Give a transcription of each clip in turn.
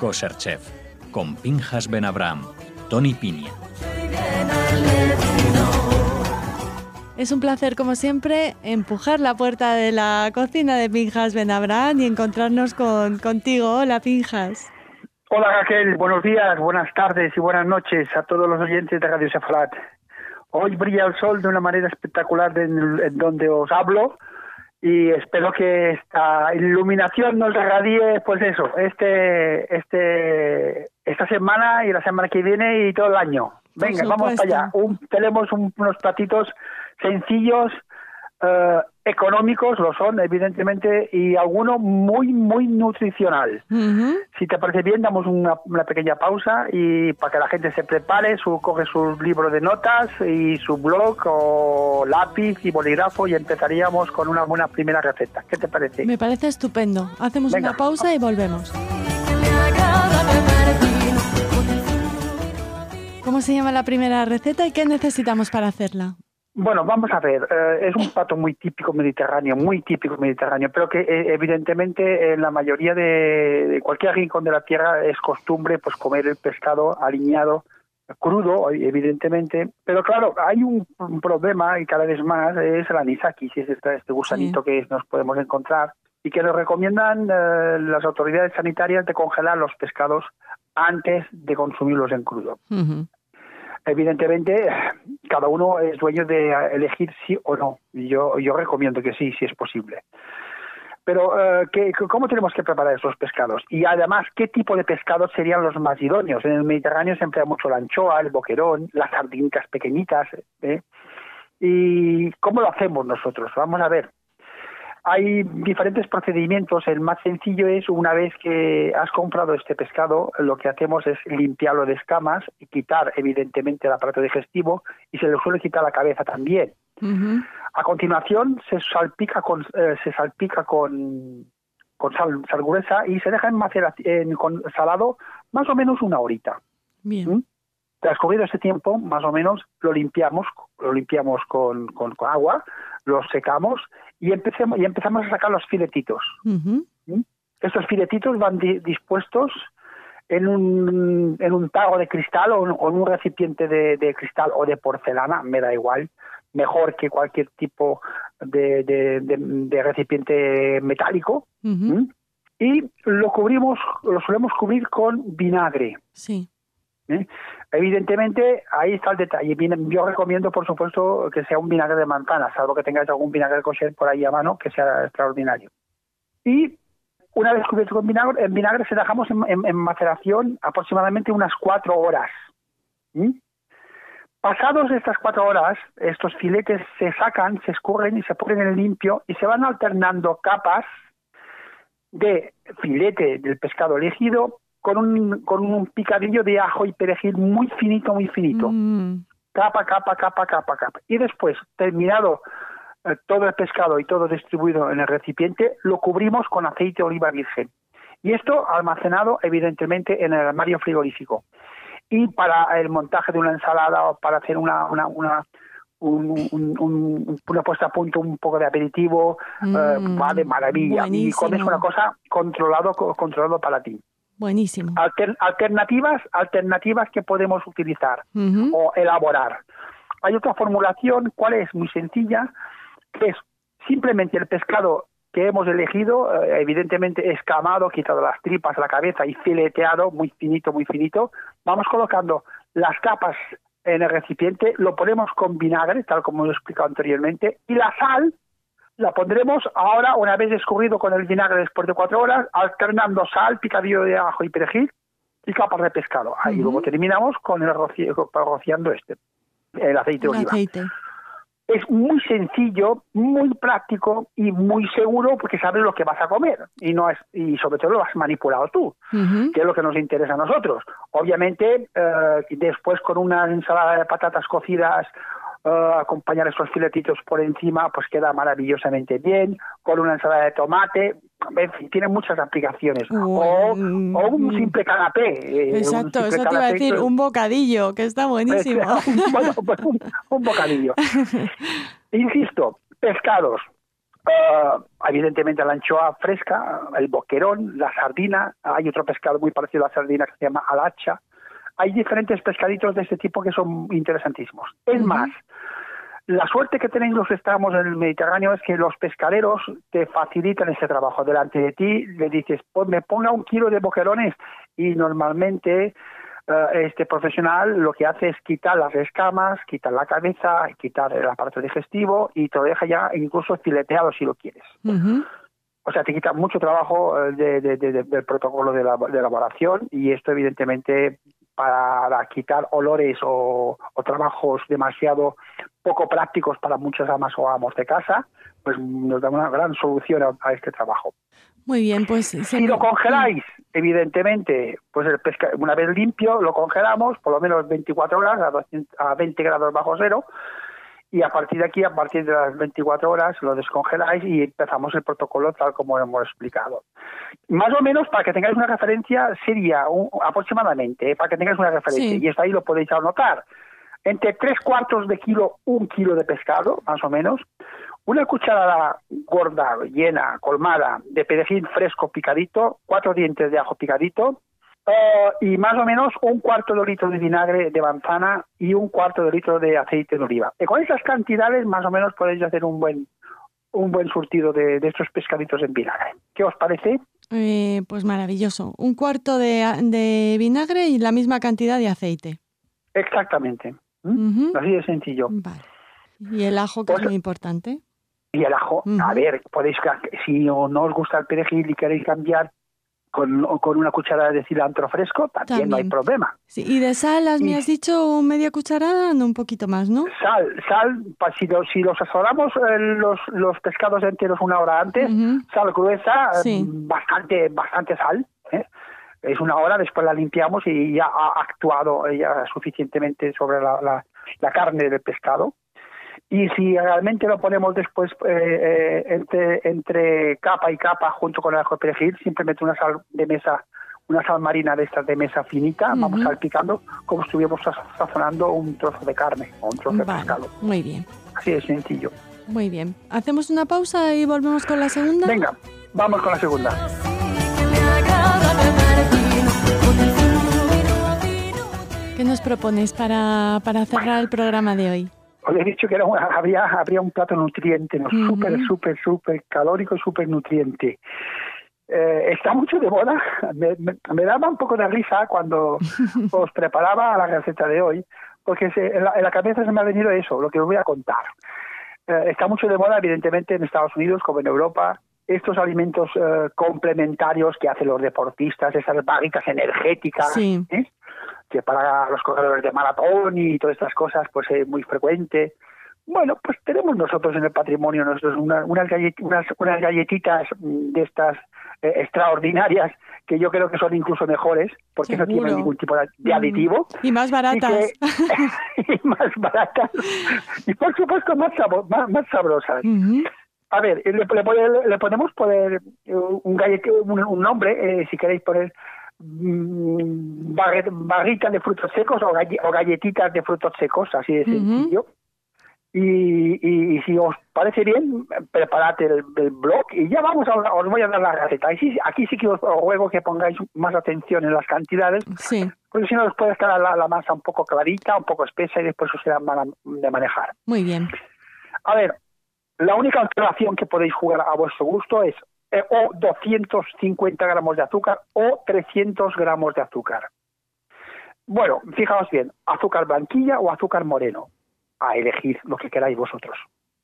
Kosher Chef, con Pinchas Ben Abraham, Tony Piña. Es un placer, como siempre, empujar la puerta de la cocina de Pinchas Ben Abraham y encontrarnos contigo. Hola, Pinchas. Hola, Raquel. Buenos días, buenas tardes y buenas noches a todos los oyentes de Radio Sefarat. Hoy brilla el sol de una manera espectacular en donde os hablo y espero que esta iluminación nos regadíe, pues eso, esta semana y la semana que viene y todo el año. Venga, vamos para allá. Tenemos unos platitos sencillos, económicos, lo son, evidentemente, y alguno muy, muy nutricional. Uh-huh. Si te parece bien, damos una pequeña pausa y para que la gente se prepare, coge su libro de notas y su blog o lápiz y bolígrafo y empezaríamos con una buena primera receta. ¿Qué te parece? Me parece estupendo. Hacemos una pausa y volvemos. ¿Cómo se llama la primera receta y qué necesitamos para hacerla? Bueno, vamos a ver, es un plato muy típico mediterráneo, pero que evidentemente en la mayoría de cualquier rincón de la tierra es costumbre pues comer el pescado aliñado, crudo, evidentemente, pero claro, hay un problema y cada vez más es el anisakis, es este gusanito que nos podemos encontrar y que nos recomiendan las autoridades sanitarias de congelar los pescados antes de consumirlos en crudo. Uh-huh. Evidentemente, cada uno es dueño de elegir sí o no. Yo recomiendo que sí, si es posible. Pero, ¿cómo tenemos que preparar esos pescados? Y además, ¿qué tipo de pescados serían los más idóneos? En el Mediterráneo se emplea mucho la anchoa, el boquerón, las sardinicas pequeñitas. ¿Y cómo lo hacemos nosotros? Vamos a ver. Hay diferentes procedimientos. El más sencillo es, una vez que has comprado este pescado, lo que hacemos es limpiarlo de escamas y quitar, evidentemente, el aparato digestivo y se le suele quitar la cabeza también. Uh-huh. A continuación, se salpica con sal gruesa y se deja con salado más o menos una horita. Bien. Transcurrido ese tiempo, más o menos, lo limpiamos con agua, lo secamos y empezamos a sacar los filetitos. Uh-huh. Estos filetitos van dispuestos en un tarro de cristal o en un recipiente de cristal o de porcelana, me da igual, mejor que cualquier tipo de recipiente metálico. Uh-huh. Y lo solemos cubrir con vinagre. Sí. Evidentemente, ahí está el detalle. Yo recomiendo, por supuesto, que sea un vinagre de manzana, salvo que tengáis algún vinagre kosher por ahí a mano, que sea extraordinario. Y una vez cubierto con vinagre, el vinagre se dejamos en maceración aproximadamente unas 4 horas. Pasados estas 4 horas, estos filetes se sacan, se escurren y se ponen en limpio y se van alternando capas de filete del pescado elegido con un picadillo de ajo y perejil muy finito. Capa. Y después, terminado todo el pescado y todo distribuido en el recipiente, lo cubrimos con aceite de oliva virgen. Y esto almacenado, evidentemente, en el armario frigorífico. Y para el montaje de una ensalada o para hacer una puesta a punto, un poco de aperitivo, va de maravilla. Buenísimo. Y comes una cosa controlado para ti. Buenísimo. Alternativas que podemos utilizar o elaborar. Hay otra formulación, ¿cuál es? Muy sencilla, que es simplemente el pescado que hemos elegido, evidentemente escamado, quitado las tripas, la cabeza y fileteado, muy finito. Vamos colocando las capas en el recipiente, lo ponemos con vinagre, tal como lo he explicado anteriormente, y la sal la pondremos ahora, una vez escurrido con el vinagre después de 4 horas, alternando sal, picadillo de ajo y perejil y capas de pescado. Ahí luego terminamos con rociando el aceite de oliva. Es muy sencillo, muy práctico y muy seguro porque sabes lo que vas a comer y sobre todo lo has manipulado tú, que es lo que nos interesa a nosotros. Obviamente, después con una ensalada de patatas cocidas, acompañar esos filetitos por encima, pues queda maravillosamente bien, con una ensalada de tomate, en fin, tiene muchas aplicaciones. O un simple canapé. Exacto, eso te iba a decir, un bocadillo, que está buenísimo. Bueno, pues un bocadillo. Insisto, pescados Evidentemente la anchoa fresca, el boquerón, la sardina. Hay otro pescado muy parecido a la sardina que se llama alacha. Hay diferentes pescaditos de este tipo que son interesantísimos. Es más, la suerte que tenéis los que estamos en el Mediterráneo es que los pescaderos te facilitan ese trabajo. Delante de ti le dices, pues me ponga 1 kilo de boquerones, y normalmente este profesional lo que hace es quitar las escamas, quitar la cabeza, quitar el aparato digestivo y te lo deja ya incluso fileteado si lo quieres. O sea, te quita mucho trabajo del protocolo de elaboración, y esto evidentemente para quitar olores o trabajos demasiado poco prácticos para muchas amas o amos de casa, pues nos da una gran solución a este trabajo. Muy bien, pues... Si lo congeláis, evidentemente, pues el una vez limpio, lo congelamos por lo menos 24 horas a 20 grados bajo cero, y a partir de aquí, a partir de las 24 horas, lo descongeláis y empezamos el protocolo tal como hemos explicado. Más o menos, para que tengáis una referencia, sería aproximadamente, para que tengáis una referencia, y esto ahí lo podéis anotar, entre 3/4 de kilo, 1 kilo de pescado, más o menos, una cucharada gorda, llena, colmada, de perejil fresco picadito, 4 dientes de ajo picadito, y más o menos 1/4 de litro de vinagre de manzana y 1/4 de litro de aceite de oliva. Y con esas cantidades más o menos podéis hacer un buen surtido de estos pescaditos en vinagre. ¿Qué os parece? Pues maravilloso. 1/4 de vinagre y la misma cantidad de aceite. Exactamente. Así de sencillo. Vale. Y el ajo, que es muy importante. Y el ajo, a ver, podéis, si no os gusta el perejil y queréis cambiar con una cucharada de cilantro fresco, también no hay problema. Sí. ¿Y de sal, me has dicho media cucharada? No, un poquito más, ¿no? Sal, si los asolamos los pescados enteros 1 hora antes, sal gruesa, bastante sal, Es 1 hora, después la limpiamos y ya ha actuado ya suficientemente sobre la carne del pescado. Y si realmente lo ponemos después entre capa y capa junto con el ajo y perejil, simplemente una sal de mesa, una sal marina de estas de mesa finita, vamos salpicando como si estuviéramos sazonando un trozo de carne o un trozo de pescado. Muy bien. Así de sencillo. Muy bien. ¿Hacemos una pausa y volvemos con la segunda? Venga, vamos con la segunda. ¿Qué nos propones para cerrar el programa de hoy? Os he dicho que habría un plato nutriente, ¿no? súper calórico, súper nutriente. Está mucho de moda. Me daba un poco de risa cuando os preparaba la receta de hoy, porque en la cabeza se me ha venido eso, lo que os voy a contar. Está mucho de moda, evidentemente, en Estados Unidos como en Europa, estos alimentos complementarios que hacen los deportistas, esas barritas energéticas, que para los corredores de maratón y todas estas cosas pues es muy frecuente. Bueno, pues tenemos nosotros en el patrimonio unas galletitas de estas extraordinarias, que yo creo que son incluso mejores, porque no tienen ningún tipo de aditivo. Y más baratas. Y más baratas. Y por supuesto más sabrosas. A ver, le podemos poner un nombre, si queréis poner barritas de frutos secos o galletitas de frutos secos, así de sencillo. Y si os parece bien, preparad el blog y ya os voy a dar la receta. Aquí sí que os ruego que pongáis más atención en las cantidades, porque si no os puede estar la masa un poco clarita, un poco espesa, y después os será mala de manejar. Muy bien. A ver, la única alteración que podéis jugar a vuestro gusto es o 250 gramos de azúcar o 300 gramos de azúcar. Bueno, fijaos bien, azúcar blanquilla o azúcar moreno. A elegir lo que queráis vosotros.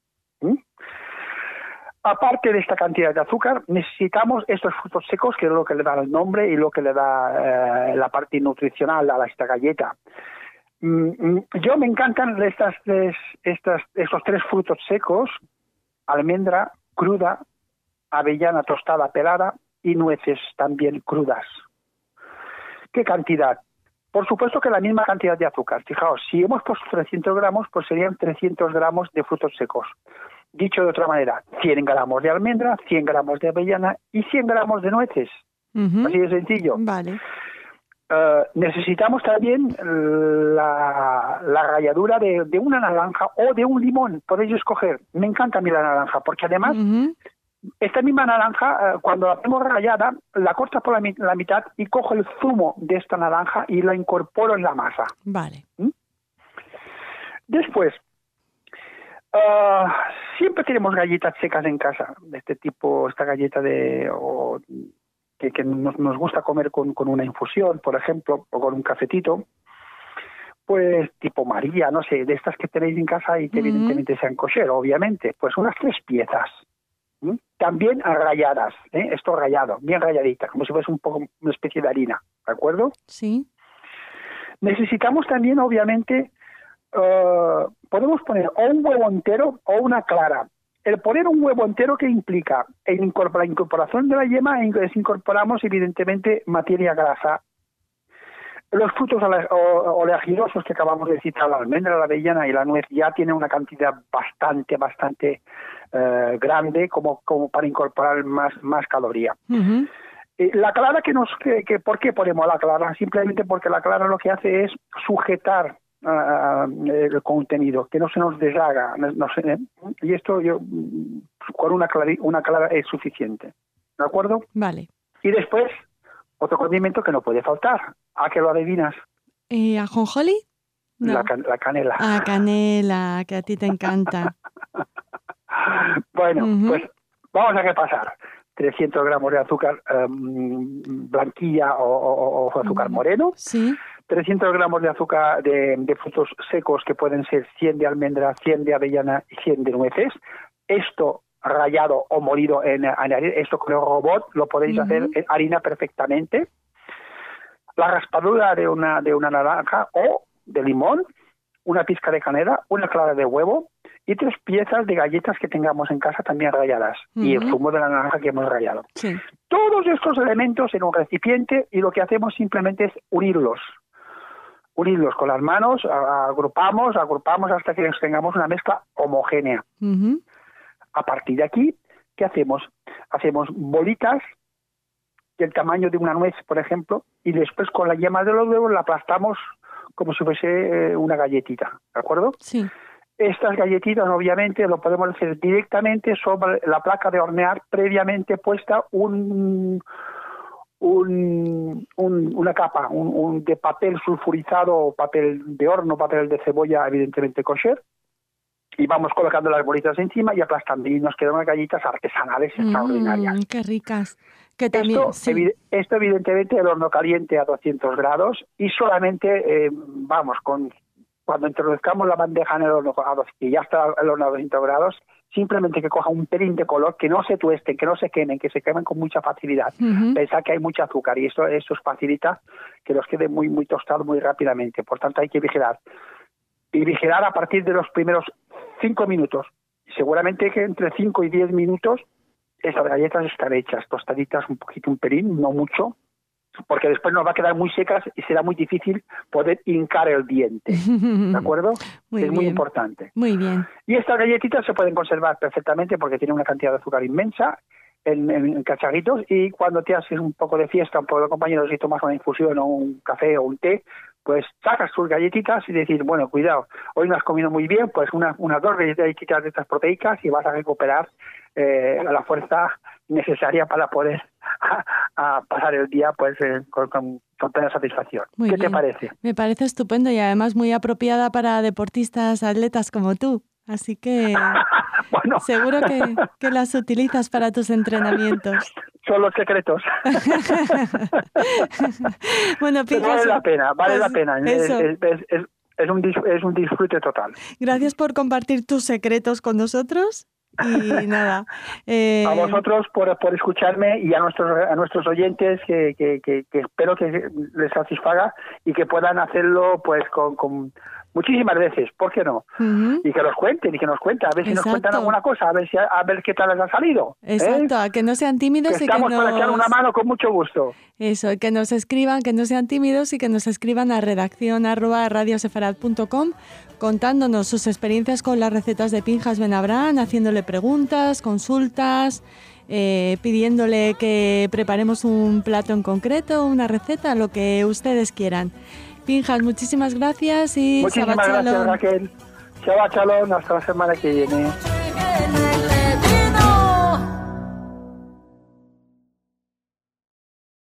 Aparte de esta cantidad de azúcar, necesitamos estos frutos secos, que es lo que le da el nombre y lo que le da la parte nutricional a esta galleta. Yo me encantan estos 3 frutos secos: almendra cruda, avellana tostada pelada y nueces también crudas. ¿Qué cantidad? Por supuesto que la misma cantidad de azúcar. Fijaos, si hemos puesto 300 gramos, pues serían 300 gramos de frutos secos. Dicho de otra manera, 100 gramos de almendra, 100 gramos de avellana y 100 gramos de nueces. Así de sencillo. Vale. necesitamos también la ralladura de una naranja o de un limón. Podéis escoger. Me encanta a mí la naranja, porque además esta misma naranja, cuando la tengo rallada, la corto por la mitad y cojo el zumo de esta naranja y la incorporo en la masa. Vale. Después, siempre tenemos galletas secas en casa, de este tipo, esta galleta que nos gusta comer con una infusión, por ejemplo, o con un cafetito, pues tipo María, no sé, de estas que tenéis en casa y que evidentemente sean kosher, obviamente, pues unas 3 piezas, también ralladas, esto rallado, bien ralladita, como si fuese un poco una especie de harina, ¿de acuerdo? Sí. Necesitamos también, obviamente, podemos poner o un huevo entero o una clara. El poner un huevo entero, ¿qué implica? La incorporación de la yema, incorporamos evidentemente materia grasa. Los frutos oleaginosos que acabamos de citar, la almendra, la avellana y la nuez, ya tienen una cantidad bastante grande como para incorporar más caloría. La clara, ¿por qué ponemos la clara? Simplemente porque la clara lo que hace es sujetar el contenido, que no se nos deshaga, y esto con una clara es suficiente, ¿de acuerdo? Vale. Y después otro condimento que no puede faltar. ¿A qué lo adivinas? ¿Ajonjolí? No. La canela. Canela, que a ti te encanta. Bueno, pues vamos a repasar. 300 gramos de azúcar blanquilla o azúcar moreno. Sí. 300 gramos de azúcar de frutos secos, que pueden ser 100 de almendra, 100 de avellana y 100 de nueces. Esto rallado o molido en harina, esto con el robot lo podéis hacer en harina perfectamente. La raspadura de una naranja o de limón, una pizca de canela, una clara de huevo y 3 piezas de galletas que tengamos en casa también ralladas y el zumo de la naranja que hemos rallado. Sí. Todos estos elementos en un recipiente, y lo que hacemos simplemente es unirlos con las manos, agrupamos hasta que tengamos una mezcla homogénea. A partir de aquí, ¿qué hacemos? Hacemos bolitas del tamaño de una nuez, por ejemplo, y después con la yema de los huevos la aplastamos como si fuese una galletita, ¿de acuerdo? Sí. Estas galletitas, obviamente, lo podemos hacer directamente sobre la placa de hornear, previamente puesta una capa de papel sulfurizado o papel de horno, papel de cebolla, evidentemente kosher, y vamos colocando las bolitas encima y aplastando, y nos quedan unas galletas artesanales extraordinarias. ¡Qué ricas! Que también, esto evidentemente el horno caliente a 200 grados y solamente, cuando introduzcamos la bandeja en el horno, que ya está el horno a 200 grados, simplemente que coja un pelín de color, que no se tuesten, que no se quemen, que se quemen con mucha facilidad. Pensad que hay mucho azúcar y eso facilita que los quede muy, muy tostados muy rápidamente. Por tanto, hay que vigilar. Y vigilar a partir de los primeros 5 minutos. Seguramente que entre 5 y 10 minutos esas galletas están hechas, tostaditas un pelín, no mucho, porque después nos va a quedar muy secas y será muy difícil poder hincar el diente, ¿de acuerdo? Muy importante. Muy bien. Y estas galletitas se pueden conservar perfectamente porque tienen una cantidad de azúcar inmensa en cacharritos, y cuando te haces un poco de fiesta, un poco de compañeros y tomas una infusión o un café o un té, pues sacas tus galletitas y decir, bueno, cuidado, hoy no has comido muy bien, pues unas 2 galletitas de estas proteicas y vas a recuperar la fuerza necesaria para poder a pasar el día pues con plena satisfacción. ¿Qué te parece? Me parece estupendo y además muy apropiada para deportistas, atletas como tú. Así que bueno. Seguro que las utilizas para tus entrenamientos. Son los secretos. Bueno, Pinjas, vale la pena. Eso. Es un disfrute total. Gracias por compartir tus secretos con nosotros. Y nada. A vosotros por escucharme, y a nuestros oyentes que espero que les satisfaga y que puedan hacerlo pues con muchísimas veces, ¿por qué no? Y que nos cuenten, a ver si nos cuentan alguna cosa, a ver qué tal les ha salido. Exacto, a que no sean tímidos que estamos para echar una mano con mucho gusto. Eso, que nos escriban, que no sean tímidos y que nos escriban a redaccion@radiosefarad.com contándonos sus experiencias con las recetas de Pinjas Ben Abraham, haciéndole preguntas, consultas, pidiéndole que preparemos un plato en concreto, una receta, lo que ustedes quieran. Pinjas, muchísimas gracias y muchísimas Shabbat gracias, Shalom. Raquel. Shabbat Shalom, hasta la semana que viene.